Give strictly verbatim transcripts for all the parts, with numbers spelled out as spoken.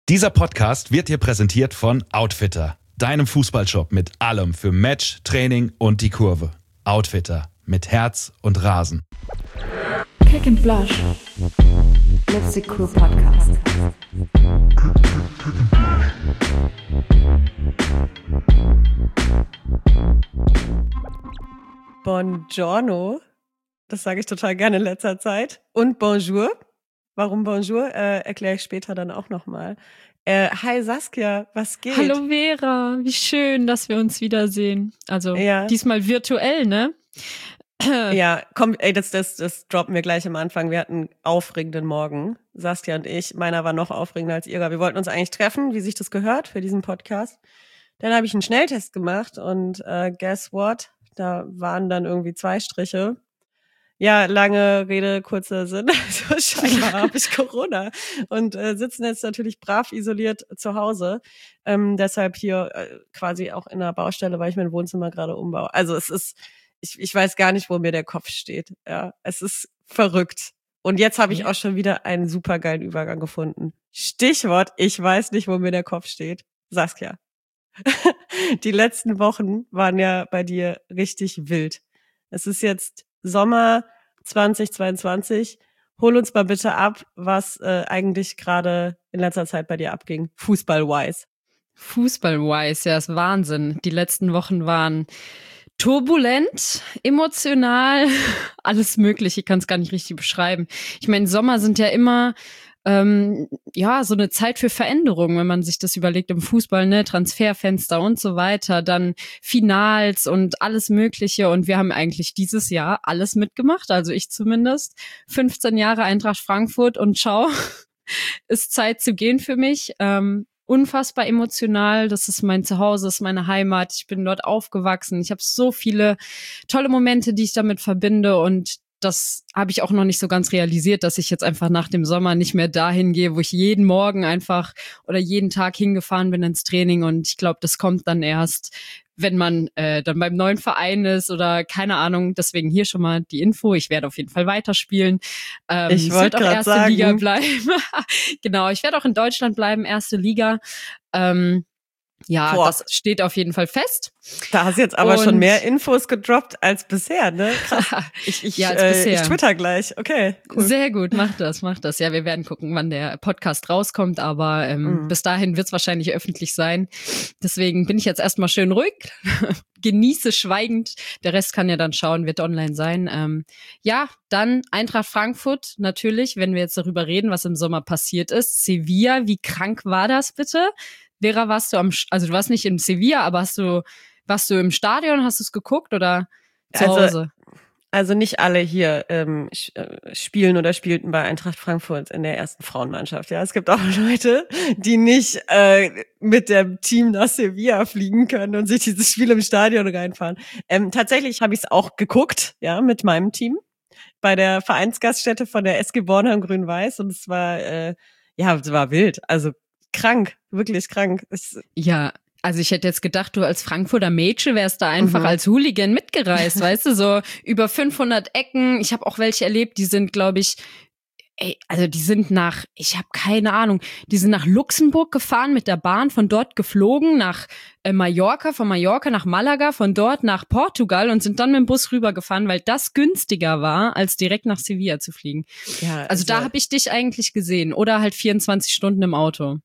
Dieser Podcast wird dir präsentiert von Outfitter, deinem Fußballshop mit allem für Match, Training und die Kurve. Outfitter, mit Herz und Rasen. Kick and Blush. Let's the Cool Podcast. Buongiorno, das sage ich total gerne in letzter Zeit. Und Bonjour. Warum Bonjour, äh, erkläre ich später dann auch nochmal. Äh, hi Saskia, was geht? Hallo Vera, wie schön, dass wir uns wiedersehen. Also ja. Diesmal virtuell, ne? Ja, komm, ey, das, das, das droppen wir gleich am Anfang. Wir hatten einen aufregenden Morgen, Saskia und ich. Meiner war noch aufregender als ihrer. Wir wollten uns eigentlich treffen, wie sich das gehört für diesen Podcast. Dann habe ich einen Schnelltest gemacht und äh, guess what? Da waren dann irgendwie zwei Striche. Ja, lange Rede, kurzer Sinn. Also scheinbar habe ich Corona und äh, sitzen jetzt natürlich brav isoliert zu Hause. Ähm, deshalb hier äh, quasi auch in der Baustelle, weil ich mein Wohnzimmer gerade umbaue. Also es ist, ich, ich weiß gar nicht, wo mir der Kopf steht. Ja, es ist verrückt. Und jetzt habe ich auch schon wieder einen supergeilen Übergang gefunden. Stichwort, ich weiß nicht, wo mir der Kopf steht. Saskia. Die letzten Wochen waren ja bei dir richtig wild. Es ist jetzt Sommer zwanzig zweiundzwanzig. Hol uns mal bitte ab, was äh, eigentlich gerade in letzter Zeit bei dir abging, Fußball-wise. Fußball-wise, ja, ist Wahnsinn. Die letzten Wochen waren turbulent, emotional, alles Mögliche. Ich kann es gar nicht richtig beschreiben. Ich meine, Sommer sind ja immer ähm, ja so eine Zeit für Veränderungen, wenn man sich das überlegt im Fußball, ne, Transferfenster und so weiter, dann Finals und alles Mögliche. Und wir haben eigentlich dieses Jahr alles mitgemacht, also ich zumindest. fünfzehn Jahre Eintracht Frankfurt und ciao, ist Zeit zu gehen für mich. Ähm, unfassbar emotional, das ist mein Zuhause, das ist meine Heimat, ich bin dort aufgewachsen, ich habe so viele tolle Momente, die ich damit verbinde und das habe ich auch noch nicht so ganz realisiert, dass ich jetzt einfach nach dem Sommer nicht mehr dahin gehe, wo ich jeden Morgen einfach oder jeden Tag hingefahren bin ins Training und ich glaube, das kommt dann erst, wenn man äh, dann beim neuen Verein ist oder keine Ahnung, deswegen hier schon mal die Info, ich werde auf jeden Fall weiterspielen. Ähm, ich wollte gerade erste sagen. Liga bleiben. Genau, ich werde auch in Deutschland bleiben, erste Liga. Ähm, Ja, Boah. Das steht auf jeden Fall fest. Da hast du jetzt aber und schon mehr Infos gedroppt als bisher, ne? Krass. Ich, ich, ja, als äh, bisher. ich twitter gleich. Okay, cool. Sehr gut, mach das, mach das. Ja, wir werden gucken, wann der Podcast rauskommt, aber ähm, mhm. bis dahin wird es wahrscheinlich öffentlich sein. Deswegen bin ich jetzt erstmal schön ruhig, genieße schweigend. Der Rest kann ja dann schauen, wird online sein. Ähm, ja, dann Eintracht Frankfurt natürlich, wenn wir jetzt darüber reden, was im Sommer passiert ist. Sevilla, wie krank war das bitte? Vera, warst du am, also du warst nicht in Sevilla, aber hast du, warst du im Stadion, hast du es geguckt oder zu also, Hause? Also nicht alle hier ähm, spielen oder spielten bei Eintracht Frankfurt in der ersten Frauenmannschaft. Ja, es gibt auch Leute, die nicht äh, mit dem Team nach Sevilla fliegen können und sich dieses Spiel im Stadion reinfahren. Ähm, tatsächlich habe ich es auch geguckt, ja, mit meinem Team bei der Vereinsgaststätte von der S G Bornheim Grün-Weiß und es war äh, ja, es war wild. Also krank, wirklich krank. Es, ja, also ich hätte jetzt gedacht, du als Frankfurter Mädchen wärst da einfach mhm. als Hooligan mitgereist, weißt du, so über fünfhundert Ecken. Ich habe auch welche erlebt, die sind, glaube ich, ey, also die sind nach, ich habe keine Ahnung, die sind nach Luxemburg gefahren mit der Bahn, von dort geflogen nach äh, Mallorca, von Mallorca nach Malaga, von dort nach Portugal und sind dann mit dem Bus rübergefahren, weil das günstiger war, als direkt nach Sevilla zu fliegen. Ja, also, also da habe ich dich eigentlich gesehen oder halt vierundzwanzig Stunden im Auto.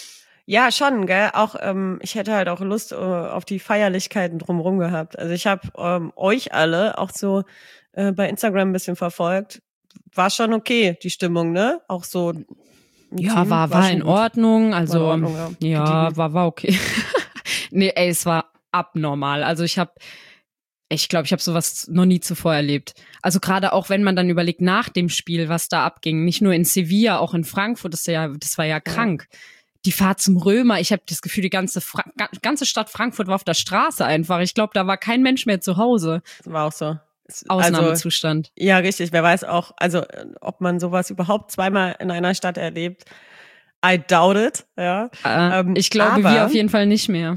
Ja, schon, gell. Auch ähm, ich hätte halt auch Lust äh, auf die Feierlichkeiten drumherum gehabt. Also ich habe ähm, euch alle auch so äh, bei Instagram ein bisschen verfolgt. War schon okay, die Stimmung, ne? Auch so. Ja, Team, war, war, war in gut. Ordnung. Also, war in Ordnung, ja, ja war, war okay. Nee, ey, es war abnormal. Also ich habe, ich glaube, ich habe sowas noch nie zuvor erlebt. Also gerade auch, wenn man dann überlegt, nach dem Spiel, was da abging. Nicht nur in Sevilla, auch in Frankfurt, das, ist ja, das war ja krank. Ja. Die Fahrt zum Römer, ich habe das Gefühl, die ganze, Fra- ganze Stadt Frankfurt war auf der Straße einfach. Ich glaube, da war kein Mensch mehr zu Hause. Das war auch so. Ausnahmezustand. Also, ja, richtig. Wer weiß auch, also ob man sowas überhaupt zweimal in einer Stadt erlebt. I doubt it. Ja. Äh, ähm, ich glaube, aber, wir auf jeden Fall nicht mehr.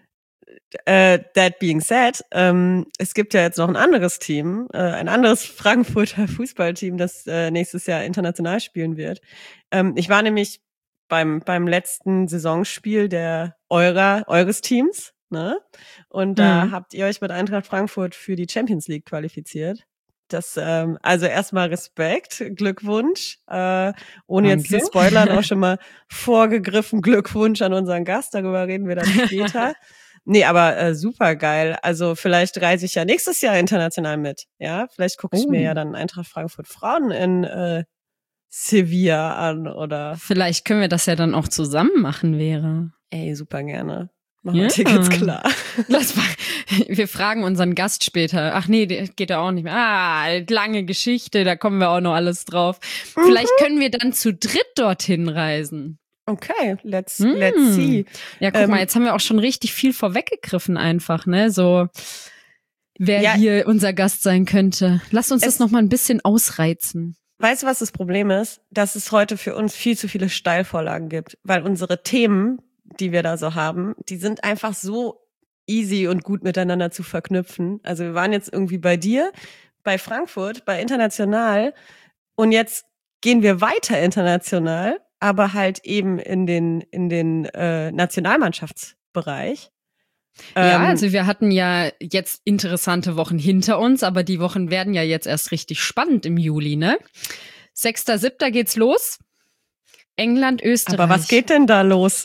Äh, that being said, ähm, es gibt ja jetzt noch ein anderes Team, äh, ein anderes Frankfurter Fußballteam, das äh, nächstes Jahr international spielen wird. Ähm, ich war nämlich beim beim letzten Saisonspiel der eurer eures Teams, ne? Und da Mhm. habt ihr euch mit Eintracht Frankfurt für die Champions League qualifiziert. Das ähm, also erstmal Respekt, Glückwunsch. Äh, ohne jetzt Danke. zu spoilern, auch schon mal vorgegriffen Glückwunsch an unseren Gast. Darüber reden wir dann später. Nee, aber äh, super geil. Also vielleicht reise ich ja nächstes Jahr international mit. Ja, vielleicht gucke ich Oh. mir ja dann Eintracht Frankfurt Frauen in äh, Sevilla an oder Vielleicht können wir das ja dann auch zusammen machen, Vera. ey, super gerne. Machen wir Ja. Tickets klar. Lass mal. Wir fragen unseren Gast später. Ach nee, der geht da auch nicht mehr. Ah, lange Geschichte, da kommen wir auch noch alles drauf. Vielleicht können wir dann zu dritt dorthin reisen. Okay, let's Hm. let's see. Ja, guck Ähm, mal, jetzt haben wir auch schon richtig viel vorweggegriffen einfach, ne? So, wer Ja. hier unser Gast sein könnte. Lass uns Es- das noch mal ein bisschen ausreizen. Weißt du, was das Problem ist? Dass es heute für uns viel zu viele Steilvorlagen gibt, weil unsere Themen, die wir da so haben, die sind einfach so easy und gut miteinander zu verknüpfen. Also wir waren jetzt irgendwie bei dir, bei Frankfurt, bei International und jetzt gehen wir weiter international, aber halt eben in den in den äh, Nationalmannschaftsbereich. Ja, Ähm, also wir hatten ja jetzt interessante Wochen hinter uns, aber die Wochen werden ja jetzt erst richtig spannend im Juli, ne? sechster siebter geht's los. England, Österreich. aber was geht denn da los?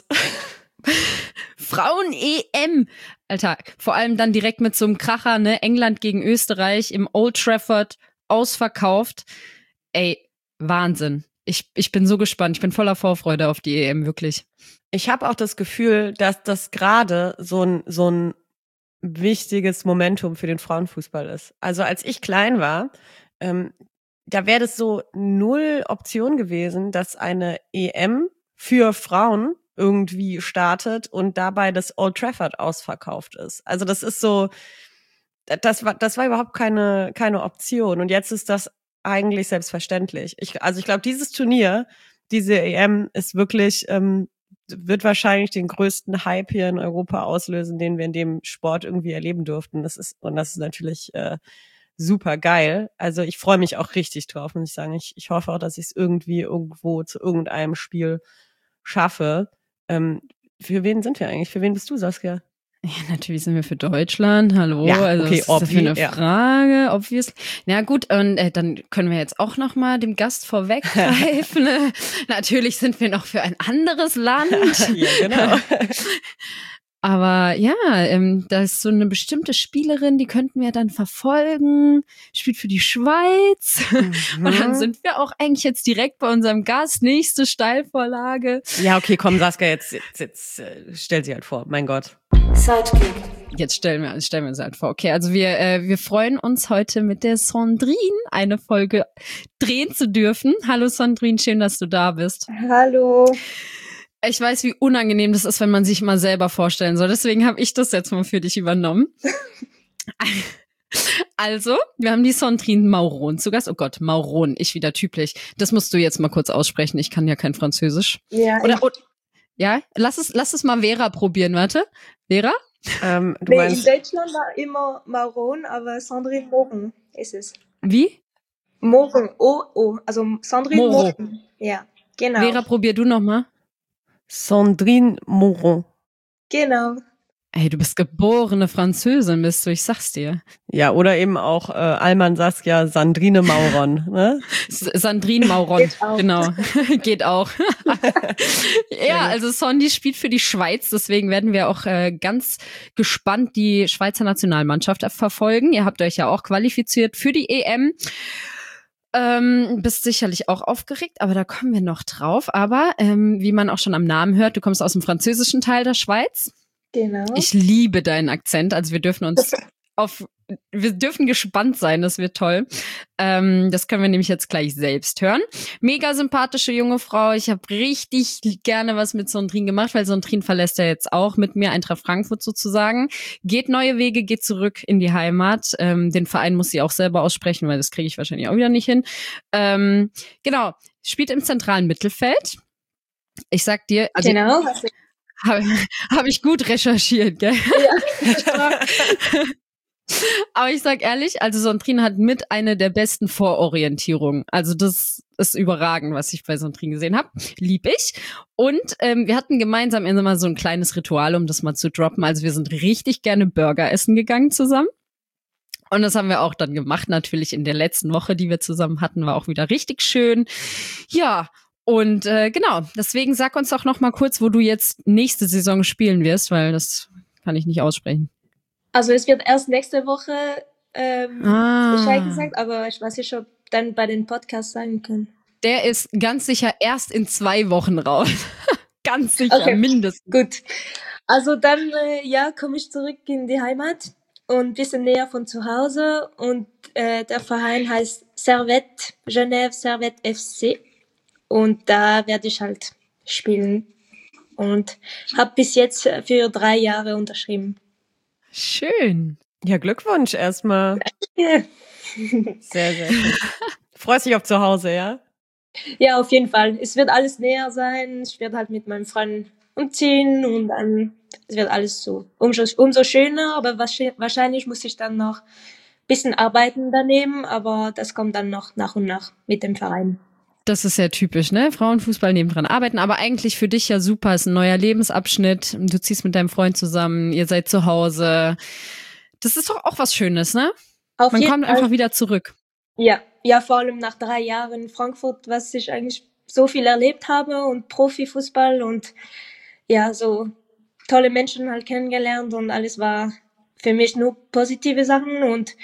Frauen-E M. Alter, vor allem dann direkt mit so einem Kracher, ne? England gegen Österreich im Old Trafford ausverkauft. Ey, Wahnsinn. Ich, ich bin so gespannt. Ich bin voller Vorfreude auf die E M, wirklich. Ich habe auch das Gefühl, dass das gerade so ein so ein wichtiges Momentum für den Frauenfußball ist. Also als ich klein war, ähm, da wäre das so null Option gewesen, dass eine E M für Frauen irgendwie startet und dabei das Old Trafford ausverkauft ist. Also das ist so, das war das war überhaupt keine keine Option und jetzt ist das eigentlich selbstverständlich. Ich, also ich glaube, dieses Turnier, diese E M ist wirklich ähm, wird wahrscheinlich den größten Hype hier in Europa auslösen, den wir in dem Sport irgendwie erleben durften. Das ist und das ist natürlich äh, super geil. Also ich freue mich auch richtig drauf, muss ich sagen. Ich, ich hoffe auch, dass ich es irgendwie irgendwo zu irgendeinem Spiel schaffe. Ähm, für wen sind wir eigentlich? Für wen bist du, Saskia? Ja, natürlich sind wir für Deutschland. Hallo, Ja, also okay, was ist das für eine obvi- ja. Frage? Obvious. Na gut, und äh, dann können wir jetzt auch noch mal dem Gast vorweggreifen. Ne? Natürlich sind wir noch für ein anderes Land. Ja, genau. Aber ja, ähm, da ist so eine bestimmte Spielerin, die könnten wir dann verfolgen, spielt für die Schweiz. Und dann sind wir auch eigentlich jetzt direkt bei unserem Gast. Nächste Steilvorlage. Ja, okay, komm, Saskia, jetzt, jetzt, jetzt äh, stell sie halt vor. Mein Gott. Sidekick. Jetzt stellen wir, stellen wir uns halt vor. Okay, also wir, äh, wir freuen uns heute mit der Sandrine eine Folge drehen zu dürfen. Hallo Sandrine, schön, dass du da bist. Hallo. Ich weiß, wie unangenehm das ist, wenn man sich mal selber vorstellen soll. Deswegen habe ich das jetzt mal für dich übernommen. Also, wir haben die Sandrine Mauron zu Gast. Oh Gott, Mauron, ich wieder typisch. Das musst du jetzt mal kurz aussprechen. Ich kann ja kein Französisch. Ja, Oder, ich, oder ja, lass es, lass es mal Vera probieren. Warte, Vera? Ähm, du nee, in meinst, Deutschland war immer Mauron, aber Sandrine Moron ist es. Wie? Moron, O-O, also Sandrine Moro. Moron. Ja, genau. Vera, probier du noch mal. Sandrine Moron. Genau. Ey, du bist geborene Französin, bist du, ich sag's dir. Ja, oder eben auch äh, Alman Saskia Sandrine Mauron. Ne? S- Sandrine Mauron, Geht auch. genau. Geht auch. Ja, also Sondi spielt für die Schweiz, deswegen werden wir auch äh, ganz gespannt die Schweizer Nationalmannschaft verfolgen. Ihr habt euch ja auch qualifiziert für die E M. Ähm, bist sicherlich auch aufgeregt, aber da kommen wir noch drauf. Aber ähm, wie man auch schon am Namen hört, du kommst aus dem französischen Teil der Schweiz. Genau. Ich liebe deinen Akzent, also wir dürfen uns auf, wir dürfen gespannt sein, das wird toll. Ähm, das können wir nämlich jetzt gleich selbst hören. Mega sympathische junge Frau, ich habe richtig gerne was mit Sandrine gemacht, weil Sandrine verlässt ja jetzt auch mit mir Eintracht Frankfurt sozusagen. Geht neue Wege, geht zurück in die Heimat. Ähm, den Verein muss sie auch selber aussprechen, weil das kriege ich wahrscheinlich auch wieder nicht hin. Ähm, genau, spielt im zentralen Mittelfeld. Ich sag dir, also genau. Also, habe hab ich gut recherchiert, gell? ja. Aber ich sag ehrlich, also Sondrin hat mit eine der besten Vororientierungen. Also das ist überragend, was ich bei Sondrin gesehen habe. Lieb ich. Und ähm, wir hatten gemeinsam immer so ein kleines Ritual, um das mal zu droppen. Also wir sind richtig gerne Burger essen gegangen zusammen. Und das haben wir auch dann gemacht, natürlich in der letzten Woche, die wir zusammen hatten, war auch wieder richtig schön. Ja, und äh, genau, deswegen sag uns doch noch mal kurz, wo du jetzt nächste Saison spielen wirst, weil das kann ich nicht aussprechen. Also es wird erst nächste Woche ähm, Ah. Bescheid gesagt, aber ich weiß nicht, ob dann bei den Podcasts sagen können. Der ist ganz sicher erst in zwei Wochen raus. Ganz sicher, Okay. mindestens. Gut. Also dann, äh, ja, komme ich zurück in die Heimat und ein bisschen näher von zu Hause. Und äh, der Verein heißt Servette, Genève Servette F C. Und da werde ich halt spielen. Und habe bis jetzt für drei Jahre unterschrieben. Schön. Ja, Glückwunsch erstmal. Ja. Sehr, sehr schön. Freust dich auf zu Hause, ja? Ja, auf jeden Fall. Es wird alles näher sein. Ich werde halt mit meinem Freund umziehen und dann es wird alles so umso, umso schöner. Aber wahrscheinlich muss ich dann noch ein bisschen arbeiten daneben, aber das kommt dann noch nach und nach mit dem Verein. Das ist ja typisch, ne? Frauenfußball nebendran arbeiten, aber eigentlich für dich ja super. Ist ein neuer Lebensabschnitt. Du ziehst mit deinem Freund zusammen, ihr seid zu Hause. Das ist doch auch was Schönes, ne? Auf Man jeden kommt Fall. einfach wieder zurück. Ja, ja, vor allem nach drei Jahren in Frankfurt, was ich eigentlich so viel erlebt habe und Profifußball und ja, so tolle Menschen halt kennengelernt und alles war für mich nur positive Sachen und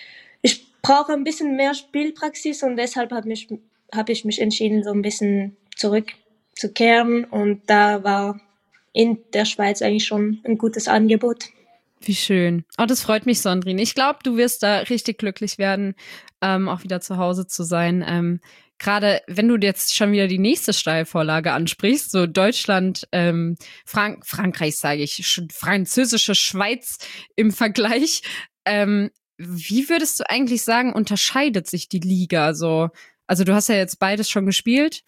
ich brauche ein bisschen mehr Spielpraxis und deshalb habe mich habe ich mich entschieden, so ein bisschen zurückzukehren und da war in der Schweiz eigentlich schon ein gutes Angebot. Wie schön. Oh, das freut mich, Sondrin. Ich glaube, du wirst da richtig glücklich werden, ähm, auch wieder zu Hause zu sein. Ähm, Gerade wenn du jetzt schon wieder die nächste Steilvorlage ansprichst, so Deutschland, ähm, Frank Frankreich sage ich, sch- französische Schweiz im Vergleich. Ähm, wie würdest du eigentlich sagen, unterscheidet sich die Liga so? Also du hast ja jetzt beides schon gespielt.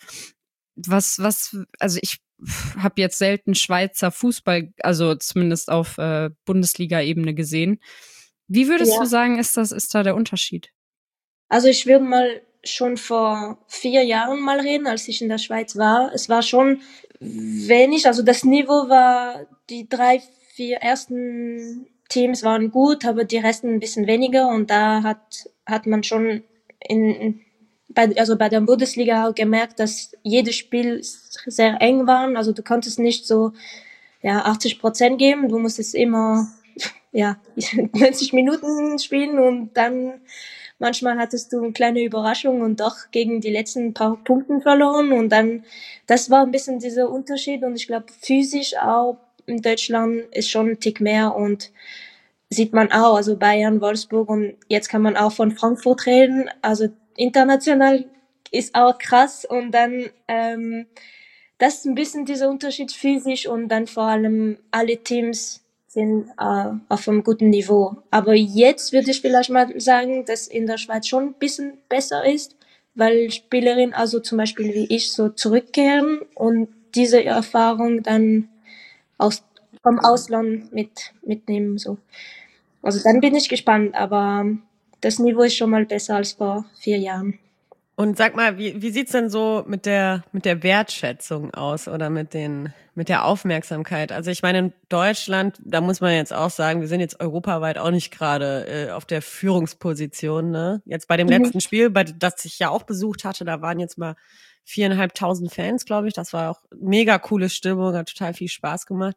Was, was, also ich habe jetzt selten Schweizer Fußball, also zumindest auf äh, Bundesliga-Ebene gesehen. Wie würdest Ja. du sagen, ist das, ist da der Unterschied? Also ich würde mal schon vor vier Jahren mal reden, als ich in der Schweiz war. Es war schon wenig, also das Niveau war, die drei, vier ersten Teams waren gut, aber die Resten ein bisschen weniger und da hat, hat man schon in, bei, also bei der Bundesliga auch gemerkt, dass jedes Spiel sehr eng war. Also du konntest nicht so, ja, achtzig Prozent geben, du musstest immer, ja, neunzig Minuten spielen und dann manchmal hattest du eine kleine Überraschung und doch gegen die letzten paar Punkten verloren und dann, das war ein bisschen dieser Unterschied und ich glaube physisch auch in Deutschland ist schon ein Tick mehr und sieht man auch, also Bayern, Wolfsburg und jetzt kann man auch von Frankfurt reden, also international ist auch krass und dann, ähm, das ist ein bisschen dieser Unterschied physisch und dann vor allem alle Teams sind äh, auf einem guten Niveau. Aber jetzt würde ich vielleicht mal sagen, dass in der Schweiz schon ein bisschen besser ist, weil Spielerinnen, also zum Beispiel wie ich, so zurückkehren und diese Erfahrung dann aus, vom Ausland mit, mitnehmen. So. Also dann bin ich gespannt, aber das Niveau ist schon mal besser als vor vier Jahren. Und sag mal, wie, wie sieht's denn so mit der, mit der Wertschätzung aus oder mit den, mit der Aufmerksamkeit? Also ich meine, in Deutschland, da muss man jetzt auch sagen, wir sind jetzt europaweit auch nicht gerade äh, auf der Führungsposition, ne? Jetzt bei dem Mhm. letzten Spiel, bei das ich ja auch besucht hatte, da waren jetzt mal viereinhalbtausend Fans, glaube ich. Das war auch mega coole Stimmung, hat total viel Spaß gemacht.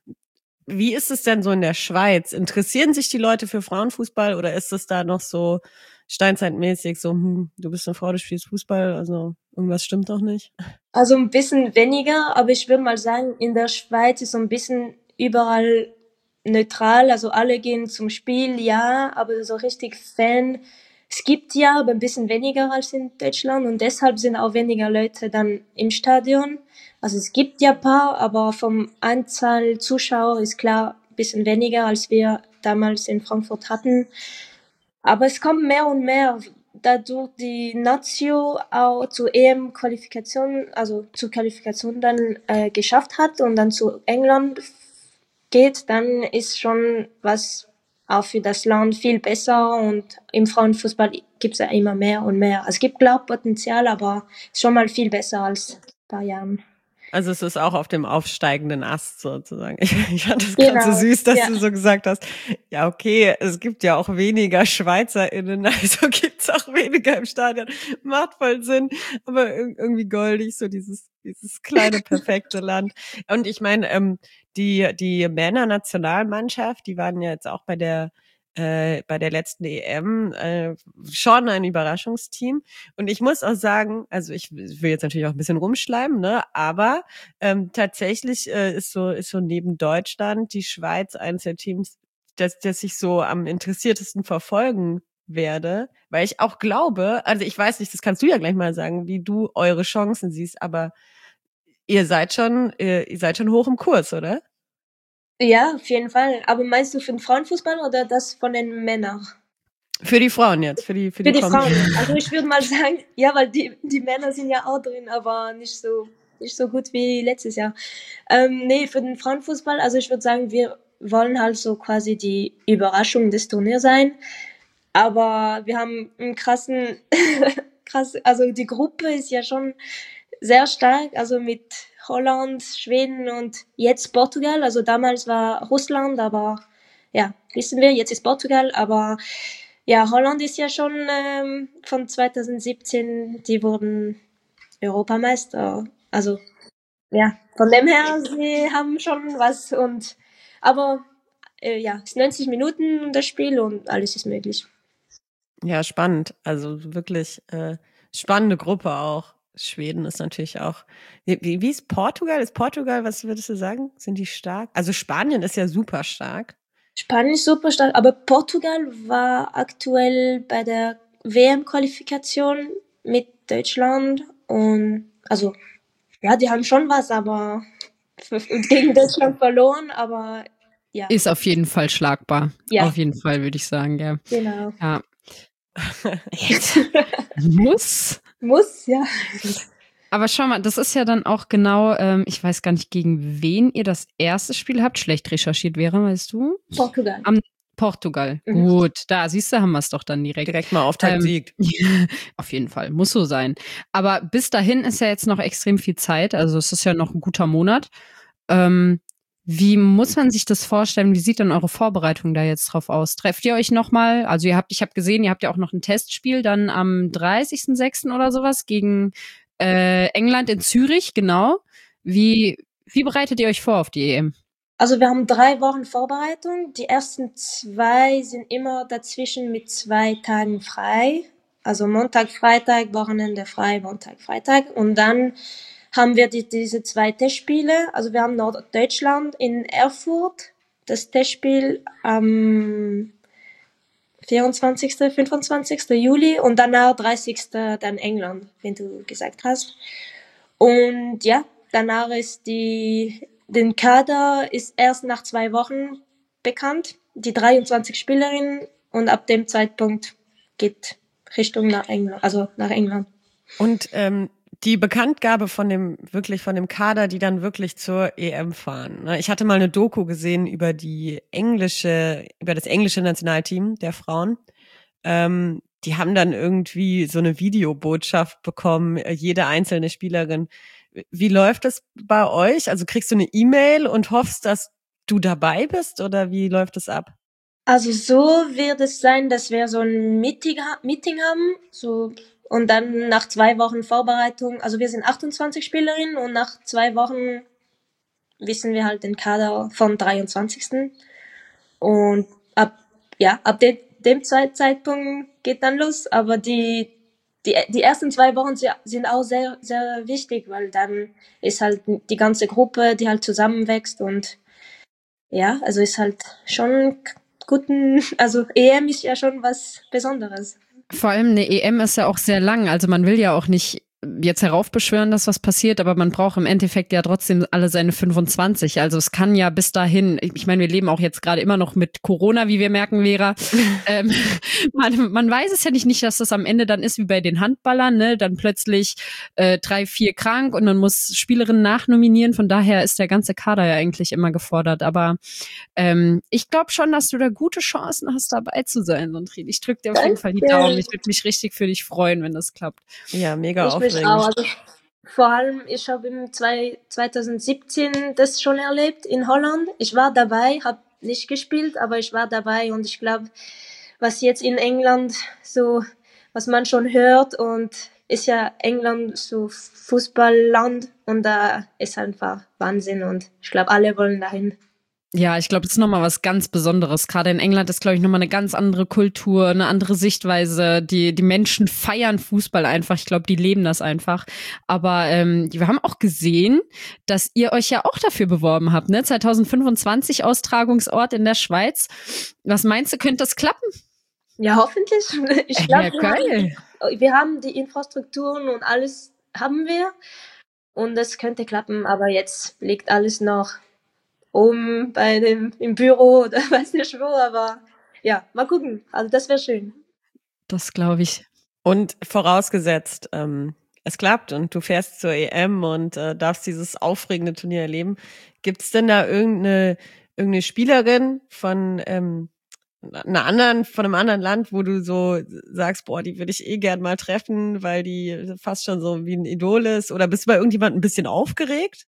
Wie ist es denn so in der Schweiz? Interessieren sich die Leute für Frauenfußball oder ist es da noch so steinzeitmäßig, so, hm, du bist eine Frau, du spielst Fußball, also irgendwas stimmt doch nicht? Also ein bisschen weniger, aber ich würde mal sagen, in der Schweiz ist so ein bisschen überall neutral, also alle gehen zum Spiel, ja, aber so richtig Fan, es gibt ja, aber ein bisschen weniger als in Deutschland und deshalb sind auch weniger Leute dann im Stadion. Also es gibt ja ein paar, aber vom Anzahl Zuschauer ist klar ein bisschen weniger, als wir damals in Frankfurt hatten. Aber es kommt mehr und mehr, dadurch die Nazio auch zur E M-Qualifikation, also zur Qualifikation dann äh, geschafft hat und dann zu England geht, dann ist schon was auch für das Land viel besser und im Frauenfußball gibt es ja immer mehr und mehr. Also es gibt, glaube ich, Potenzial, aber schon mal viel besser als ein paar Jahren. Also es ist auch auf dem aufsteigenden Ast sozusagen. Ich, ich fand das gerade Genau, so süß, dass ja. du so gesagt hast, ja okay, es gibt ja auch weniger SchweizerInnen, also gibt's auch weniger im Stadion. Macht voll Sinn, aber ir- irgendwie goldig, so dieses dieses kleine, perfekte Land. Und ich meine, ähm, die die Männernationalmannschaft, die waren ja jetzt auch bei der äh, bei der letzten E M äh, schon ein Überraschungsteam. Und ich muss auch sagen, also ich will jetzt natürlich auch ein bisschen rumschleimen, ne, aber ähm, tatsächlich äh, ist so ist so neben Deutschland die Schweiz eines der Teams, das das ich so am interessiertesten verfolgen werde, weil ich auch glaube, also ich weiß nicht, das kannst du ja gleich mal sagen, wie du eure Chancen siehst, aber ihr seid schon ihr, ihr seid schon hoch im Kurs, oder? Ja, auf jeden Fall. Aber meinst du für den Frauenfußball oder das von den Männern? Für die Frauen jetzt, für die für die, Für die kommenden- Frauen. Also ich würde mal sagen, ja, weil die, die Männer sind ja auch drin, aber nicht so, nicht so gut wie letztes Jahr. Ähm, nee, für den Frauenfußball, also ich würde sagen, wir wollen halt so quasi die Überraschung des Turniers sein. Aber wir haben einen krassen, krass, also die Gruppe ist ja schon sehr stark, also mit Holland, Schweden und jetzt Portugal. Also damals war Russland, aber ja, wissen wir, jetzt ist Portugal, aber ja, Holland ist ja schon ähm, von zwanzig siebzehn, die wurden Europameister. Also ja, von dem her, sie haben schon was und aber äh, ja, es ist neunzig Minuten das Spiel und alles ist möglich. Ja, spannend. Also wirklich äh, spannende Gruppe auch. Schweden ist natürlich auch. Wie, wie wie ist Portugal? Ist Portugal, was würdest du sagen? Sind die stark? Also Spanien ist ja super stark. Spanien ist super stark, aber Portugal war aktuell bei der W M-Qualifikation mit Deutschland und also ja, die haben schon was, aber und gegen Deutschland verloren, aber ja, Ist auf jeden Fall schlagbar. Ja. Auf jeden Fall, würde ich sagen, ja. genau. Ja. Muss. Muss, ja. Aber schau mal, das ist ja dann auch genau, ähm, ich weiß gar nicht, gegen wen ihr das erste Spiel habt. Schlecht recherchiert wäre, weißt du? Portugal. Am Portugal. Mhm. Gut, da siehst du, haben wir es doch dann direkt. Direkt mal Auftaktsieg. Ähm, auf jeden Fall, muss so sein. Aber bis dahin ist ja jetzt noch extrem viel Zeit. Also es ist ja noch ein guter Monat. Ähm, wie muss man sich das vorstellen? Wie sieht denn eure Vorbereitung da jetzt drauf aus? Trefft ihr euch nochmal? Also ihr habt, ich habe gesehen, ihr habt ja auch noch ein Testspiel dann am dreißigsten sechsten oder sowas gegen äh, England in Zürich, genau. Wie, wie bereitet ihr euch vor auf die E M? Also wir haben drei Wochen Vorbereitung. Die ersten zwei sind immer dazwischen mit zwei Tagen frei. Also Montag, Freitag, Wochenende frei, Montag, Freitag. Und dann haben wir die, diese zwei Testspiele. Also wir haben Norddeutschland in Erfurt, das Testspiel am vierundzwanzigsten, fünfundzwanzigsten Juli und danach dreißigsten dann England, wenn du gesagt hast. Und ja, danach ist die, den Kader ist erst nach zwei Wochen bekannt, die dreiundzwanzig Spielerinnen und ab dem Zeitpunkt geht Richtung nach England, also nach England. Und ähm, die Bekanntgabe von dem, wirklich von dem Kader, die dann wirklich zur E M fahren. Ne? Ich hatte mal eine Doku gesehen über die englische, über das englische Nationalteam der Frauen. Ähm, die haben dann irgendwie so eine Videobotschaft bekommen, jede einzelne Spielerin. Wie läuft das bei euch? Also kriegst du eine E-Mail und hoffst, dass du dabei bist oder wie läuft das ab? Also so wird es sein, dass wir so ein Meeting, Meeting haben, so und dann nach zwei Wochen Vorbereitung, also wir sind achtundzwanzig Spielerinnen und nach zwei Wochen wissen wir halt den Kader vom dreiundzwanzigsten Und ab, ja, ab dem, dem Zeitpunkt geht dann los, aber die, die, die ersten zwei Wochen sind auch sehr, sehr wichtig, weil dann ist halt die ganze Gruppe, die halt zusammenwächst und ja, also ist halt schon guten, also E M ist ja schon was Besonderes. Vor allem eine E M ist ja auch sehr lang. Also man will ja auch nicht jetzt heraufbeschwören, dass was passiert, aber man braucht im Endeffekt ja trotzdem alle seine fünfundzwanzig. Also es kann ja bis dahin, ich meine, wir leben auch jetzt gerade immer noch mit Corona, wie wir merken, Vera. ähm, man, man weiß es ja nicht, nicht, dass das am Ende dann ist wie bei den Handballern, ne? Dann plötzlich äh, drei, vier krank und man muss Spielerinnen nachnominieren. Von daher ist der ganze Kader ja eigentlich immer gefordert. Aber ähm, ich glaube schon, dass du da gute Chancen hast, dabei zu sein, Sondrin. Ich drücke dir auf jeden Fall die Daumen. Ich würde mich richtig für dich freuen, wenn das klappt. Ja, mega Ich aufregend. mich auch. Also, vor allem, ich habe im zwanzig siebzehn das schon erlebt in Holland. Ich war dabei, habe nicht gespielt, aber ich war dabei und ich glaube, was jetzt in England so, was man schon hört und ist ja England so Fußballland und da ist einfach Wahnsinn und ich glaube, alle wollen dahin. Ja, ich glaube, das ist nochmal was ganz Besonderes. Gerade in England ist, glaube ich, nochmal eine ganz andere Kultur, eine andere Sichtweise. Die die Menschen feiern Fußball einfach. Ich glaube, die leben das einfach. Aber ähm, wir haben auch gesehen, dass ihr euch ja auch dafür beworben habt, ne? zwanzig fünfundzwanzig Austragungsort in der Schweiz. Was meinst du, könnte das klappen? Ja, hoffentlich. Ich glaube, Ja, wir, geil. haben- wir haben die Infrastrukturen und alles haben wir und das könnte klappen, aber jetzt liegt alles noch oben bei dem im Büro oder weiß nicht wo, aber ja, mal gucken. Also das wäre schön. Das glaube ich. Und vorausgesetzt, ähm, es klappt und du fährst zur E M und äh, darfst dieses aufregende Turnier erleben. Gibt's denn da irgendeine, irgendeine Spielerin von ähm, einer anderen, von einem anderen Land, wo du so sagst, boah, die würde ich eh gern mal treffen, weil die fast schon so wie ein Idol ist? Oder bist du bei irgendjemandem ein bisschen aufgeregt?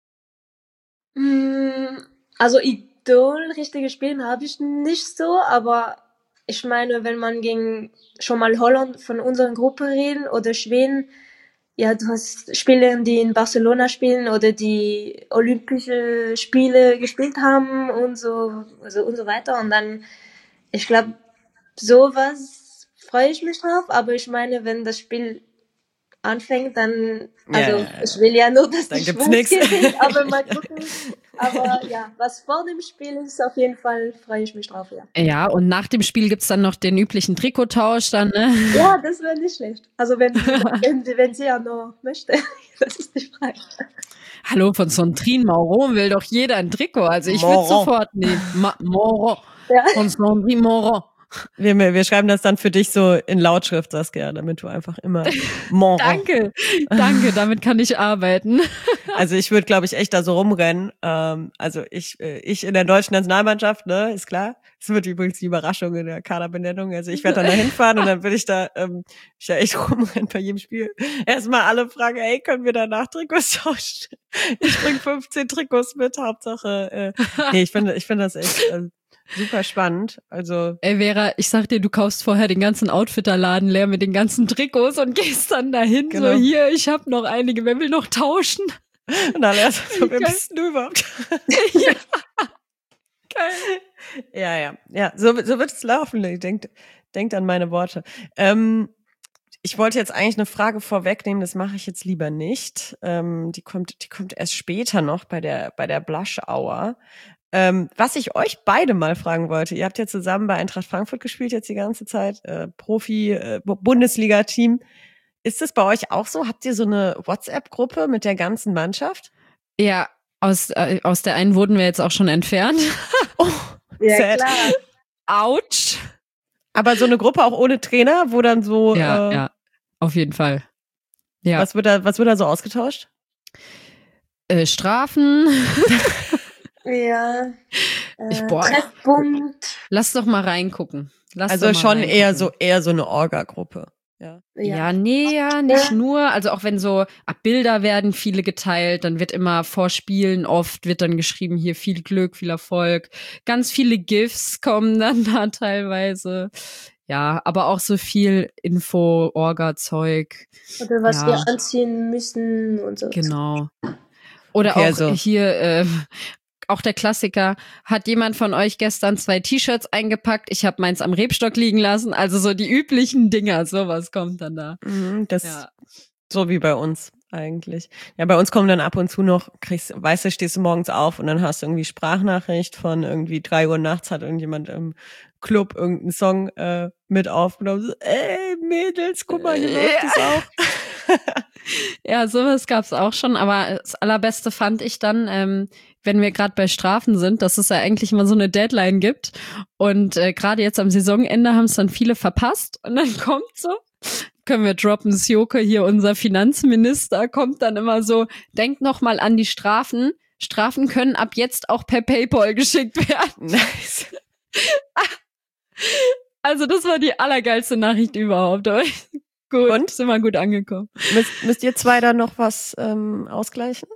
Mm, Also Idol, richtige Spiele habe ich nicht so, aber ich meine, wenn man gegen schon mal Holland von unserer Gruppe reden oder Schweden, ja, du hast Spieler, die in Barcelona spielen oder die Olympische Spiele gespielt haben und so, also und so weiter. Und dann, ich glaube, sowas freue ich mich drauf, aber ich meine, wenn das Spiel anfängt, dann, also Ja, ja, ja. ich will ja nur, dass Dann die gibt's Schweiz nix. gewinnt, aber mal gucken. Aber ja, was vor dem Spiel ist, auf jeden Fall freue ich mich drauf, ja. Ja, und nach dem Spiel gibt's dann noch den üblichen Trikottausch dann, ne? Ja, das wäre nicht schlecht. Also wenn, wenn, wenn sie ja noch möchte, das ist die Frage. Hallo, von Sondrin Moreau will doch jeder ein Trikot. Also ich würde Moreau. sofort nehmen. Ma- Moreau. Ja. Von Sondrin Moreau. Wir, wir schreiben das dann für dich so in Lautschrift, Saskia, damit du einfach immer Mon. Danke, danke, damit kann ich arbeiten. Also ich würde, glaube ich, echt da so rumrennen. Ähm, also ich, äh, ich in der deutschen Nationalmannschaft, ne, ist klar. Es wird übrigens die Überraschung in der Kaderbenennung. Also ich werde dann da hinfahren und dann würde ich da, ähm, ich da echt rumrennen bei jedem Spiel. Erstmal alle fragen, ey, können wir danach Trikots tauschen? Ich bring fünfzehn Trikots mit, Hauptsache. Äh, nee, ich finde, ich finde das echt äh, super spannend. Also Ey Vera, ich sag dir, du kaufst vorher den ganzen Outfitterladen leer mit den ganzen Trikots und gehst dann dahin, Genau. so hier, ich habe noch einige, wer will noch tauschen? und dann erst so, wer Geil. bist denn du überhaupt? Ja. Geil. Ja, ja, ja, so, so wird es laufen. Denkt, denkt an meine Worte. Ähm, ich wollte jetzt eigentlich eine Frage vorwegnehmen, das mache ich jetzt lieber nicht. Ähm, die kommt, die kommt erst später noch bei der, bei der Blush Hour. Ähm, was ich euch beide mal fragen wollte, ihr habt ja zusammen bei Eintracht Frankfurt gespielt jetzt die ganze Zeit, äh, Profi, äh, Bundesliga-Team. Ist das bei euch auch so? Habt ihr so eine WhatsApp-Gruppe mit der ganzen Mannschaft? Ja, aus, äh, aus der einen wurden wir jetzt auch schon entfernt. Oh, Ja, sad. klar. Autsch. Aber so eine Gruppe auch ohne Trainer, wo dann so, Ja, äh, ja, auf jeden Fall. Ja. was wird da, was wird da so ausgetauscht? Äh, Strafen. Ja. Ich- Äh, boah. Treffpunkt. Lass doch mal reingucken. Lass Also doch mal schon eher reingucken. so, eher so eine Orga-Gruppe. Ja. Ja, nee, ja, nicht nur. Also auch wenn so ab Bilder werden viele geteilt, dann wird immer vor Spielen oft wird dann geschrieben, hier viel Glück, viel Erfolg. Ganz viele GIFs kommen dann da teilweise. Ja, aber auch so viel Info, Orga-Zeug. Oder was Ja. wir anziehen müssen und so. Genau. Oder Okay, auch also- hier, äh, auch der Klassiker, hat jemand von euch gestern zwei T-Shirts eingepackt? Ich habe meins am Rebstock liegen lassen. Also so die üblichen Dinger, sowas kommt dann da. Mhm, das Ja. so wie bei uns eigentlich. Ja, bei uns kommen dann ab und zu noch, kriegst, weißt du, stehst du morgens auf und dann hast du irgendwie Sprachnachricht von irgendwie drei Uhr nachts hat irgendjemand im Club irgendeinen Song äh, mit aufgenommen. So, ey, Mädels, guck mal, hier läuft es auch. Ja, sowas gab's auch schon, aber das Allerbeste fand ich dann, ähm, wenn wir gerade bei Strafen sind, dass es ja eigentlich immer so eine Deadline gibt und äh, gerade jetzt am Saisonende haben es dann viele verpasst und dann kommt so, können wir droppen, Sjoke hier, unser Finanzminister, kommt dann immer so, denkt noch mal an die Strafen, Strafen können ab jetzt auch per PayPal geschickt werden. Nice. Also das war die allergeilste Nachricht überhaupt, aber gut, Und? sind wir gut angekommen. Müsst, müsst ihr zwei da noch was ähm, ausgleichen?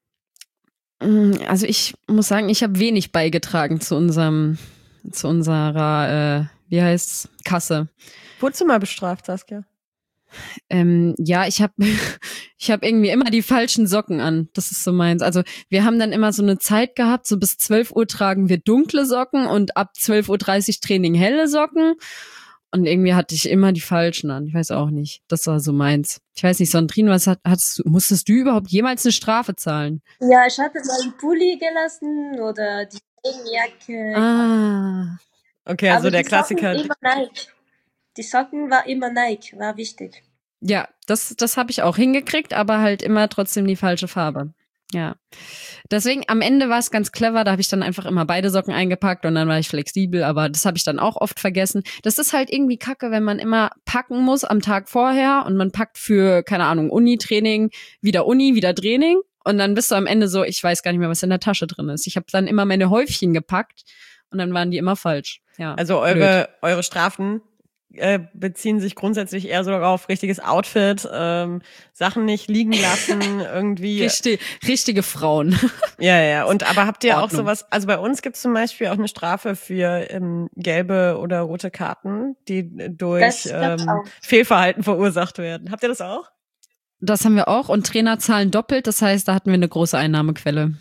Also ich muss sagen, ich habe wenig beigetragen zu unserem, zu unserer, äh, wie heißt's, Kasse. Wurdest du mal bestraft, Saskia? Ähm, ja, ich habe ich hab irgendwie immer die falschen Socken an. Das ist so meins. Also wir haben dann immer so eine Zeit gehabt, so bis zwölf Uhr tragen wir dunkle Socken und ab zwölf Uhr dreißig Training helle Socken. Und irgendwie hatte ich immer die falschen an. Ich weiß auch nicht. Das war so meins. Ich weiß nicht, Sandrine, was hat, hattest du, musstest du überhaupt jemals eine Strafe zahlen? Ja, ich hatte mal einen Pulli gelassen oder die Regenjacke. Ah. Okay, also Aber der die Klassiker. Socken immer Nike. Die Socken war immer Nike, war wichtig. Ja, das, das habe ich auch hingekriegt, aber halt immer trotzdem die falsche Farbe. Ja. Deswegen, am Ende war es ganz clever, da habe ich dann einfach immer beide Socken eingepackt und dann war ich flexibel, aber das habe ich dann auch oft vergessen. Das ist halt irgendwie kacke, wenn man immer packen muss am Tag vorher und man packt für, keine Ahnung, Uni-Training, wieder Uni, wieder Training und dann bist du am Ende so, ich weiß gar nicht mehr, was in der Tasche drin ist. Ich habe dann immer meine Häufchen gepackt und dann waren die immer falsch. Ja, Also eure, eure Strafen äh, beziehen sich grundsätzlich eher so darauf, richtiges Outfit, ähm, Sachen nicht liegen lassen, irgendwie. Richtig, richtige Frauen. Ja, ja. Und aber habt ihr auch Ordnung. sowas, also bei uns gibt es zum Beispiel auch eine Strafe für ähm, gelbe oder rote Karten, die durch Das gab's ähm, auch. Fehlverhalten verursacht werden. Habt ihr das auch? Das haben wir auch und Trainer zahlen doppelt, das heißt, da hatten wir eine große Einnahmequelle.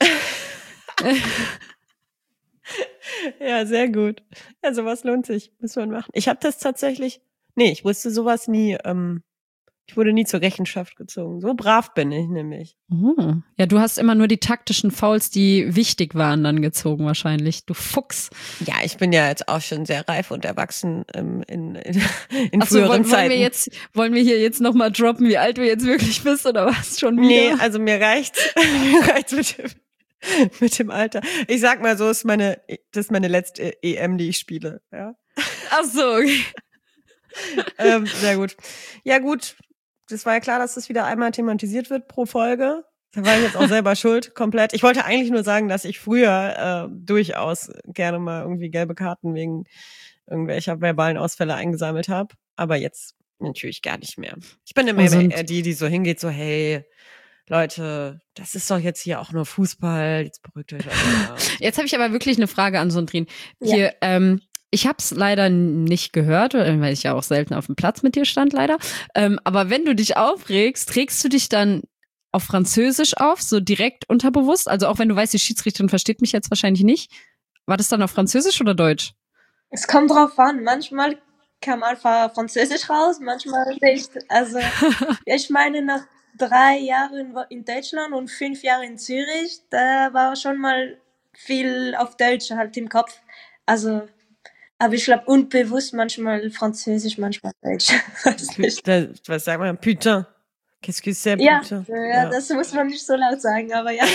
Ja, sehr gut. Ja, sowas lohnt sich, muss man machen. Ich habe das tatsächlich, nee, ich wusste sowas nie, ähm, ich wurde nie zur Rechenschaft gezogen. So brav bin ich nämlich. Oh. Ja, du hast immer nur die taktischen Fouls, die wichtig waren, dann gezogen wahrscheinlich. Du Fuchs. Ja, ich bin ja jetzt auch schon sehr reif und erwachsen ähm, in, in, in Achso, früheren wollen, wollen Zeiten. wir jetzt, wollen wir hier jetzt nochmal droppen, wie alt du jetzt wirklich bist oder was schon wieder? Nee, also mir reicht's, mir reicht's mit dem, mit dem Alter. Ich sag mal so, ist meine, das ist meine letzte E M, die ich spiele. Ja. Ach so, okay. ähm, sehr gut. Ja gut, das war ja klar, dass das wieder einmal thematisiert wird pro Folge. Da war ich jetzt auch selber schuld, komplett. Ich wollte eigentlich nur sagen, dass ich früher äh, durchaus gerne mal irgendwie gelbe Karten wegen irgendwelcher verbalen Ausfälle eingesammelt habe. Aber jetzt natürlich gar nicht mehr. Ich bin immer Also, eher die, die so hingeht, so hey, Leute, das ist doch jetzt hier auch nur Fußball, jetzt beruhigt euch alle. Jetzt habe ich aber wirklich eine Frage an Sondrin. Ja. Hier, ähm, ich habe es leider nicht gehört, weil ich ja auch selten auf dem Platz mit dir stand, leider. Ähm, aber wenn du dich aufregst, regst du dich dann auf Französisch auf, so direkt unterbewusst? Also auch wenn du weißt, die Schiedsrichterin versteht mich jetzt wahrscheinlich nicht. War das dann auf Französisch oder Deutsch? Es kommt drauf an. Manchmal kam einfach Französisch raus, manchmal nicht. Also ich meine, nach drei Jahren in Deutschland und fünf Jahren in Zürich, da war schon mal viel auf Deutsch halt im Kopf. Also, aber ich glaube unbewusst manchmal Französisch, manchmal Deutsch. Weiß nicht. Das, was sagt man? Putain. Qu'est-ce que c'est, Ja, putain? ja, Ja. das muss man nicht so laut sagen, aber ja.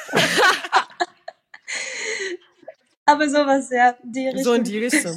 Aber sowas, ja, die Richtung. So in die Richtung.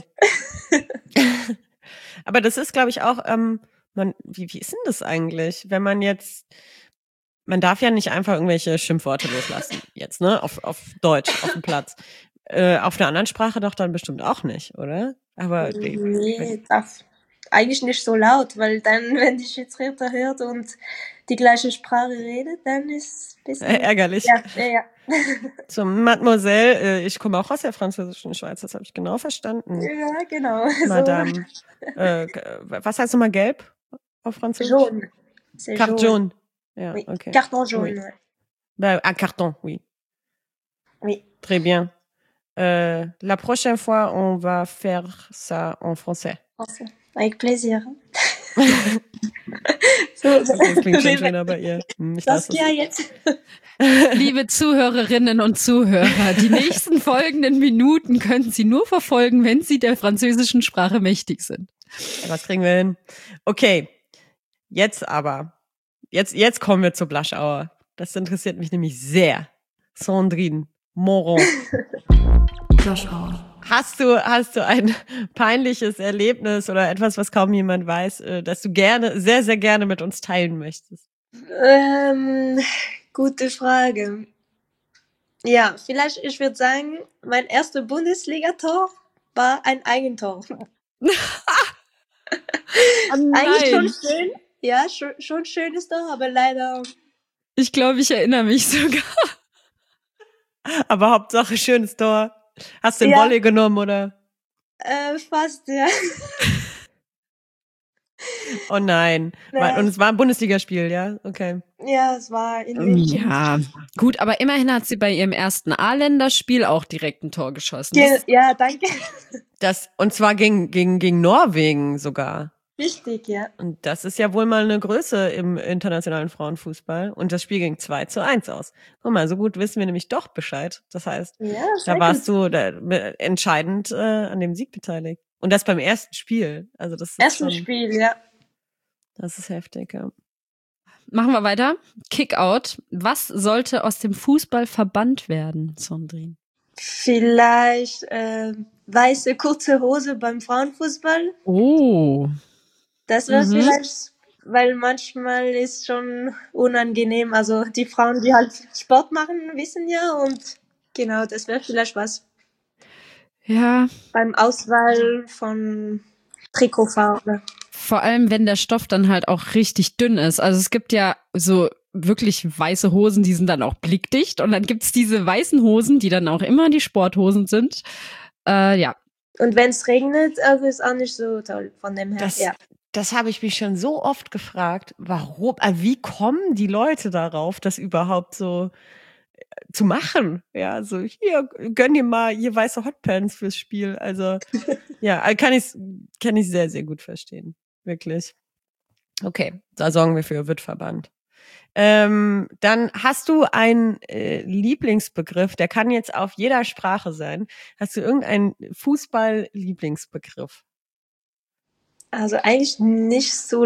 Aber das ist, glaube ich, auch, ähm, man, wie, wie ist denn das eigentlich, wenn man jetzt, man darf ja nicht einfach irgendwelche Schimpfworte loslassen, jetzt, ne, auf, auf Deutsch, auf dem Platz. Äh, auf einer anderen Sprache doch dann bestimmt auch nicht, oder? Aber, Nee, darf eigentlich nicht so laut, weil dann, wenn die Schiedsrichter hört und die gleiche Sprache redet, dann ist es ein bisschen äh, ärgerlich. Ja, ja, ja. So, Mademoiselle, äh, ich komme auch aus der französischen Schweiz, das habe ich genau verstanden. Ja, genau. Madame. Äh, was heißt nochmal gelb auf So. Französisch? Jaune. C'est Carte jaune. Ja, Oui. okay. Carton jaune, Oui. ouais. Bah, un carton, oui. Oui. Très bien. Euh, la prochaine fois, on va faire ça en français. Français. Avec plaisir. so, Das klingt schon schöner bei ihr. Hm, ich lasse Saskia es. jetzt. Liebe Zuhörerinnen und Zuhörer, die nächsten folgenden Minuten können Sie nur verfolgen, wenn Sie der französischen Sprache mächtig sind. Was kriegen wir hin? Okay, jetzt aber. Jetzt, jetzt kommen wir zur Blush-Hour. Das interessiert mich nämlich sehr. Sandrine Moreau. Blush-Hour. Hast du, hast du ein peinliches Erlebnis oder etwas, was kaum jemand weiß, das du gerne, sehr, sehr gerne mit uns teilen möchtest? Ähm, gute Frage. Ja, vielleicht, ich würde sagen, mein erstes Bundesliga-Tor war ein Eigentor. Oh Eigentlich schon schön. Ja, schon, schon schönes Tor, aber leider. Ich glaube, ich erinnere mich sogar. Aber Hauptsache schönes Tor. Hast du den Ja. Volley genommen, oder? Äh, fast, ja. Oh nein. Nein. Und es war ein Bundesligaspiel, ja? Okay. Ja, es war in München. Ja, gut, aber immerhin hat sie bei ihrem ersten A-Länderspiel auch direkt ein Tor geschossen. Ge- Das- Ja, danke. Das, und zwar gegen, gegen, gegen Norwegen sogar. Richtig, ja. Und das ist ja wohl mal eine Größe im internationalen Frauenfußball. Und das Spiel ging zwei zu eins aus. Guck mal, so gut wissen wir nämlich doch Bescheid. Das heißt, Ja, da sehr warst gut. du da, entscheidend äh, an dem Sieg beteiligt. Und das beim ersten Spiel. Also das ist Erstes schon, Spiel, ja. das ist heftig, ja. Machen wir weiter. Kickout. Was sollte aus dem Fußball verbannt werden, Sandrine? Vielleicht äh, weiße kurze Hose beim Frauenfußball. Oh. Das wäre Mhm. vielleicht, weil manchmal ist schon unangenehm. Also die Frauen, die halt Sport machen, wissen ja, und genau, das wäre vielleicht was Ja, beim Auswahl von Trikotfarbe. vor allem, wenn der Stoff dann halt auch richtig dünn ist. Also es gibt ja so wirklich weiße Hosen, die sind dann auch blickdicht. Und dann gibt's diese weißen Hosen, die dann auch immer die Sporthosen sind. Äh, ja. Und wenn es regnet, also ist auch nicht so toll von dem her. Das, Ja. das habe ich mich schon so oft gefragt. Warum? Also wie kommen die Leute darauf, das überhaupt so äh, zu machen? Ja, so hier, gönn dir mal hier weiße Hotpants fürs Spiel. Also ja, also kann ich kann ich sehr, sehr gut verstehen. Wirklich. Okay, da sorgen wir für, wird verbannt. Ähm, dann hast du einen äh, Lieblingsbegriff, der kann jetzt auf jeder Sprache sein. Hast du irgendeinen Fußball-Lieblingsbegriff? Also eigentlich nicht so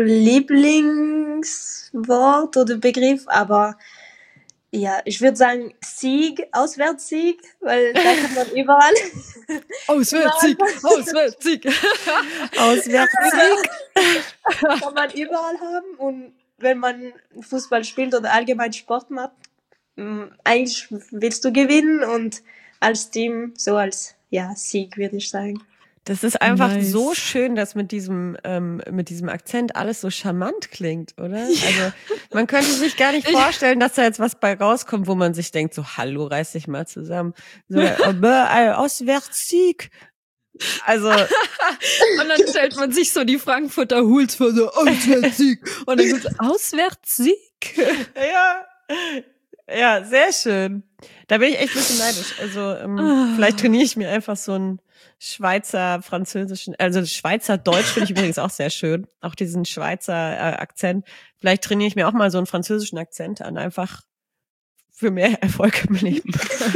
Lieblingswort oder Begriff, aber ja, ich würde sagen Sieg, Auswärtssieg, weil da kann man überall, Auswärtssieg, Auswärtssieg. Auswärtssieg. kann man überall haben, und wenn man Fußball spielt oder allgemein Sport macht, mh, eigentlich willst du gewinnen, und als Team so als ja Sieg, würde ich sagen. Das ist einfach Nice. so schön, dass mit diesem ähm, mit diesem Akzent alles so charmant klingt, oder? Also man könnte sich gar nicht vorstellen, dass da jetzt was bei rauskommt, wo man sich denkt, so hallo, reiß dich mal zusammen. So, aber äh, Auswärtssieg. Also Und dann stellt man sich so die Frankfurter Hools vor, so Auswärtssieg. Und dann gibt's Auswärtssieg. ja, ja, sehr schön. Da bin ich echt ein bisschen neidisch. Also ähm, Ah. vielleicht trainiere ich mir einfach so einen Schweizer französischen, also Schweizer Deutsch finde ich übrigens auch sehr schön. Auch diesen Schweizer äh, Akzent. Vielleicht trainiere ich mir auch mal so einen französischen Akzent an, einfach für mehr Erfolg im Leben.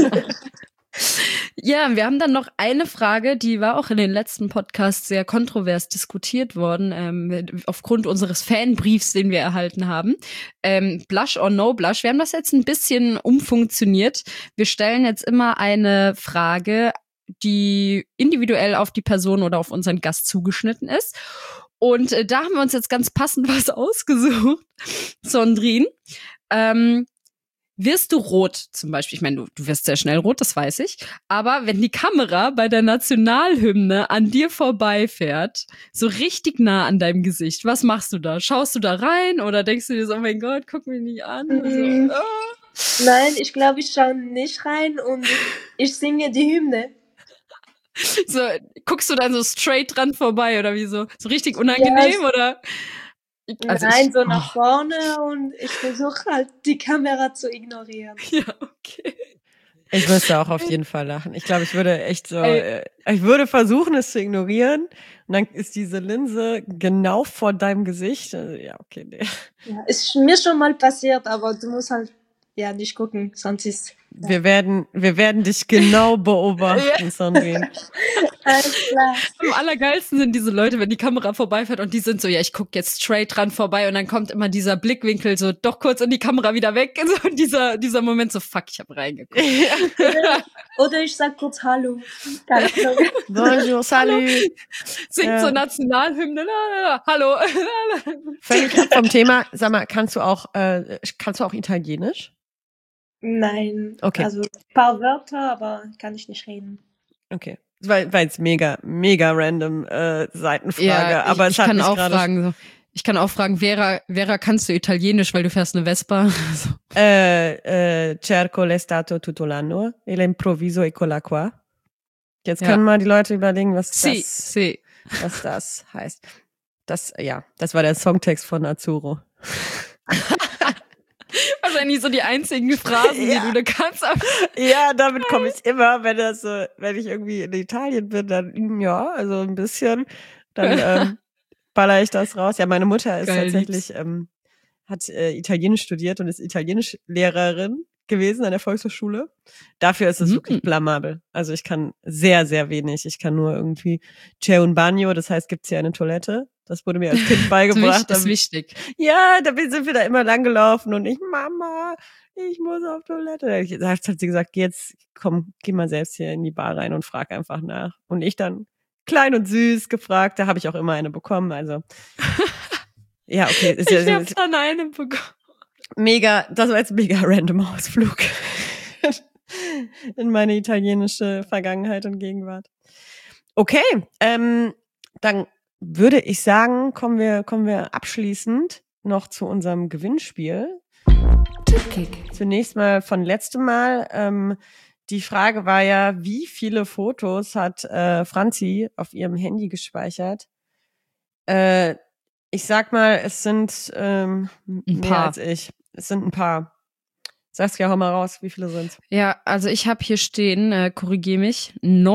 Ja, wir haben dann noch eine Frage, die war auch in den letzten Podcasts sehr kontrovers diskutiert worden, ähm, aufgrund unseres Fanbriefs, den wir erhalten haben. Ähm, Blush or no Blush. Wir haben das jetzt ein bisschen umfunktioniert. Wir stellen jetzt immer eine Frage, die individuell auf die Person oder auf unseren Gast zugeschnitten ist. Und äh, da haben wir uns jetzt ganz passend was ausgesucht. Sandrine, ähm, wirst du rot zum Beispiel? Ich meine, du, du wirst sehr schnell rot, das weiß ich. Aber wenn die Kamera bei der Nationalhymne an dir vorbeifährt, so richtig nah an deinem Gesicht, was machst du da? Schaust du da rein oder denkst du dir so, oh mein Gott, guck mich nicht an? Mhm. So, oh. Nein, ich glaube, ich schaue nicht rein, und ich singe die Hymne. So, guckst du dann so straight dran vorbei oder wie so? So richtig unangenehm Ja, oder? Also Nein, ich, so nach vorne, und ich versuche halt, die Kamera zu ignorieren. Ja, okay. Ich müsste auch auf jeden Fall lachen. Ich glaube, ich würde echt so, Ey. äh, ich würde versuchen, es zu ignorieren. Und dann ist diese Linse genau vor deinem Gesicht. Also, ja, okay, nee. Ja, ist mir schon mal passiert, aber du musst halt ja nicht gucken, sonst ist Wir werden, wir werden dich genau beobachten, Sandrine. Alles klar. Am allergeilsten sind diese Leute, wenn die Kamera vorbeifährt und die sind so, ja, ich gucke jetzt straight dran vorbei und dann kommt immer dieser Blickwinkel so doch kurz in die Kamera wieder weg. So, und dieser, dieser Moment so, fuck, ich hab reingeguckt. Oder, oder ich sag kurz Hallo. Keine Ahnung. Bonjour, salut. Singt Ja. so Nationalhymne, la, la, la, hallo. Völlig ab vom Thema. Sag mal, kannst du auch, äh, kannst du auch Italienisch? Nein. Okay. Also ein paar Wörter, aber kann ich nicht reden. Okay. Das war, war jetzt mega, mega random äh, Seitenfrage, Ja, ich, aber es ich hat kann mich auch gerade fragen, so. Ich kann auch fragen, Vera, Vera, kannst du Italienisch, weil du fährst eine Vespa? So. äh, äh, cerco l'estate tutto l'anno e l'improvviso eccola qua. Jetzt Ja. können mal die Leute überlegen, was Si, das, si. was das heißt. Das, ja, das war der Songtext von Azzurro. Wahrscheinlich so die einzigen Phrasen, Ja. die du da kannst. Aber Ja, damit komme ich immer, wenn das so, wenn ich irgendwie in Italien bin, dann ja, also ein bisschen, dann ähm, baller ich das raus. Ja, meine Mutter ist Geil, tatsächlich, ähm, hat äh, Italienisch studiert und ist Italienischlehrerin gewesen an der Volkshochschule. Dafür ist es Mhm. wirklich blamabel. Also ich kann sehr, sehr wenig. Ich kann nur irgendwie C'è un bagno, das heißt, gibt's hier eine Toilette? Das wurde mir als Kind das ist beigebracht. wichtig, das ist wichtig. Ja, da sind wir da immer lang gelaufen und ich, Mama, ich muss auf Toilette. Ich, da hat sie gesagt, geh jetzt, komm, geh mal selbst hier in die Bar rein und frag einfach nach. Und ich dann klein und süß gefragt, da habe ich auch immer eine bekommen, also. Ja, okay, ist ja Ich hab ist dann einen bekommen. mega, das war jetzt ein mega random Ausflug in meine italienische Vergangenheit und Gegenwart. Okay, ähm, dann würde ich sagen, kommen wir, kommen wir abschließend noch zu unserem Gewinnspiel. Tippkick. Zunächst mal von letztem Mal. Ähm, die Frage war ja, wie viele Fotos hat äh, Franzi auf ihrem Handy gespeichert? Äh, ich sag mal, es sind ähm, mehr paar. als ich. Es sind ein paar. Sag's ja, hau mal raus, wie viele sind's? Ja, also ich habe hier stehen, äh, korrigier mich,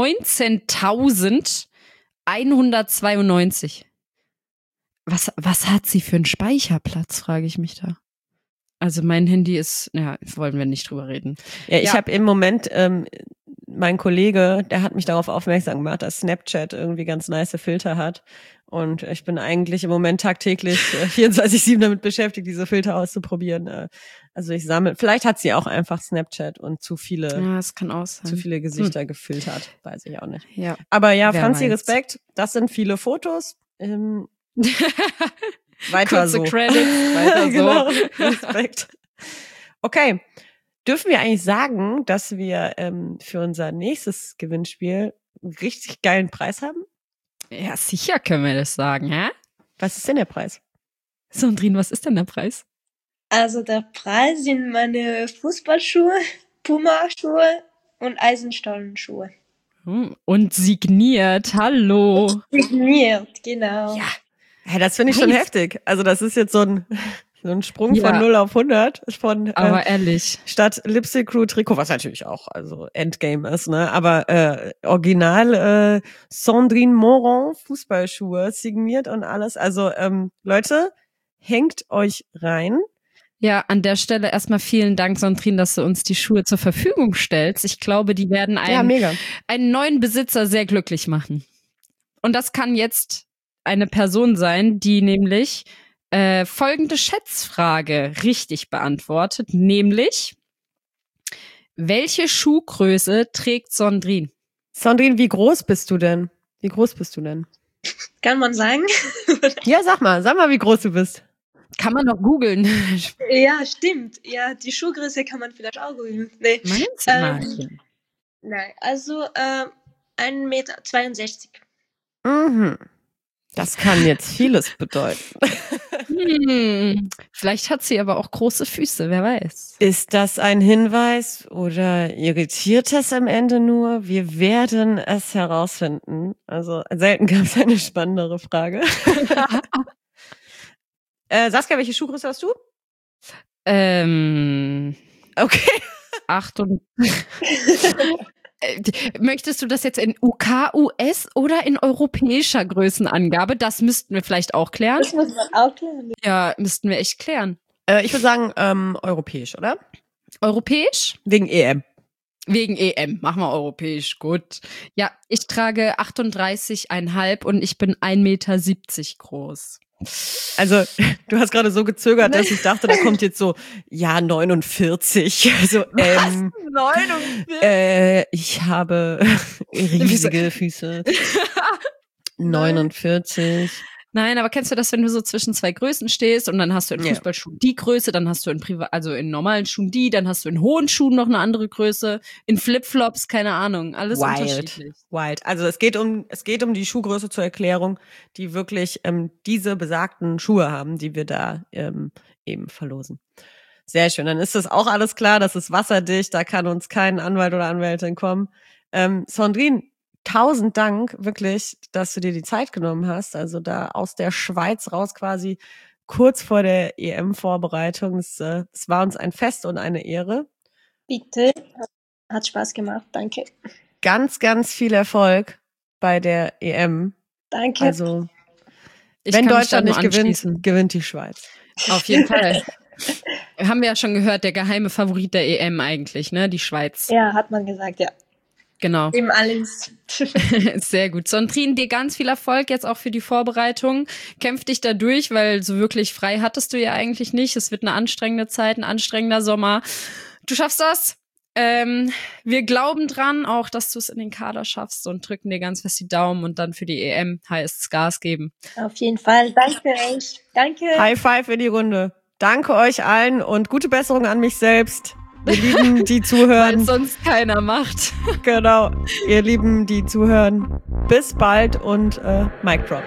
neunzehntausendeinhundertzweiundneunzig. Was, was hat sie für einen Speicherplatz, frage ich mich da. Also mein Handy ist, ja, wollen wir nicht drüber reden. Ja, ich Ja. habe im Moment, ähm, mein Kollege, der hat mich darauf aufmerksam gemacht, dass Snapchat irgendwie ganz nice Filter hat. Und ich bin eigentlich im Moment tagtäglich äh, vierundzwanzig sieben damit beschäftigt, diese Filter auszuprobieren. Äh, also ich sammle, vielleicht hat sie auch einfach Snapchat und zu viele, Ja, das kann auch sein. zu viele Gesichter gefiltert, weiß ich auch nicht. Ja. Aber ja, Wer Franzi, weiß. Respekt, das sind viele Fotos. Ähm, weiter Kurze so. Credits, weiter so. Genau, Respekt. Okay, dürfen wir eigentlich sagen, dass wir ähm, für unser nächstes Gewinnspiel einen richtig geilen Preis haben? Ja, sicher können wir das sagen, hä? Was ist denn der Preis? Sandrine, was ist denn der Preis? Also der Preis sind meine Fußballschuhe, Puma-Schuhe und Eisenstollenschuhe. Hm, und signiert, hallo. Signiert, genau. Ja. Ja, das finde ich schon Nice. heftig. Also das ist jetzt so ein, so ein Sprung Ja. von null auf hundert. Von, Aber äh, ehrlich. statt Lipstick Crew Trikot, was natürlich auch also Endgame ist, ne? Aber äh, original äh, Sandrine Moron Fußballschuhe signiert und alles. Also ähm, Leute, hängt euch rein. Ja, an der Stelle erstmal vielen Dank, Sandrine, dass du uns die Schuhe zur Verfügung stellst. Ich glaube, die werden Ja, einen, mega. einen neuen Besitzer sehr glücklich machen. Und das kann jetzt eine Person sein, die nämlich äh, folgende Schätzfrage richtig beantwortet, nämlich: Welche Schuhgröße trägt Sandrine? Sandrine, wie groß bist du denn? Wie groß bist du denn? Kann man sagen? Ja, sag mal, sag mal, wie groß du bist. Kann man noch googeln. Ja, stimmt. Ja, die Schuhgröße kann man vielleicht auch googeln. Nee. Meinst du Ähm, mal? Nein, also äh, ein Meter zweiundsechzig. Mhm. Das kann jetzt vieles bedeuten. Hm, vielleicht hat sie aber auch große Füße, wer weiß. Ist das ein Hinweis oder irritiert das am Ende nur? Wir werden es herausfinden. Also selten gab es eine spannendere Frage. äh, Saskia, welche Schuhgröße hast du? Ähm, Okay. Achtung. Äh, Möchtest du das jetzt in U K, U S oder in europäischer Größenangabe? Das müssten wir vielleicht auch klären. Das muss man auch klären. Ja, müssten wir echt klären. Äh, ich würde sagen, ähm, europäisch, oder? Europäisch? Wegen E M. Wegen E M. Machen wir europäisch. Gut. Ja, ich trage achtunddreißig Komma fünf und ich bin ein Meter siebzig groß. Also, du hast gerade so gezögert, dass ich dachte, da kommt jetzt so, ja, neunundvierzig. Also, ähm, neunundvierzig? Äh, ich habe riesige Füße. neunundvierzig. Nein, aber kennst du das, wenn du so zwischen zwei Größen stehst und dann hast du in Fußballschuhen die Größe, dann hast du in Priva- also in normalen Schuhen die, dann hast du in hohen Schuhen noch eine andere Größe, in Flipflops, keine Ahnung, alles Wild. unterschiedlich. Wild. Also es geht um es geht um die Schuhgröße zur Erklärung, die wirklich ähm, diese besagten Schuhe haben, die wir da ähm, eben verlosen. Sehr schön. Dann ist das auch alles klar, das ist wasserdicht, da kann uns kein Anwalt oder Anwältin kommen. Ähm, Sandrine, tausend Dank wirklich, dass du dir die Zeit genommen hast. Also da aus der Schweiz raus quasi kurz vor der E M-Vorbereitung. Es, äh, es war uns ein Fest und eine Ehre. Bitte, hat Spaß gemacht, danke. Ganz, ganz viel Erfolg bei der E M. Danke. Also, Ich wenn kann mich Deutschland da nur nicht gewinnt, anschließen. gewinnt die Schweiz. Auf jeden Fall. Haben wir ja schon gehört, der geheime Favorit der E M eigentlich, ne? Die Schweiz. Ja, hat man gesagt, ja. Genau. Im alles. Sehr gut. Sandrine, dir ganz viel Erfolg jetzt auch für die Vorbereitung. Kämpf dich da durch, weil so wirklich frei hattest du ja eigentlich nicht. Es wird eine anstrengende Zeit, ein anstrengender Sommer. Du schaffst das. Ähm, wir glauben dran, auch, dass du es in den Kader schaffst und drücken dir ganz fest die Daumen und dann für die E M heißt es Gas geben. Auf jeden Fall. Danke euch. Danke. High five in die Runde. Danke euch allen und gute Besserung an mich selbst. Ihr Lieben, die Weil zuhören. sonst keiner macht. Genau. Ihr Lieben, die zuhören. Bis bald und äh, Mic Drop.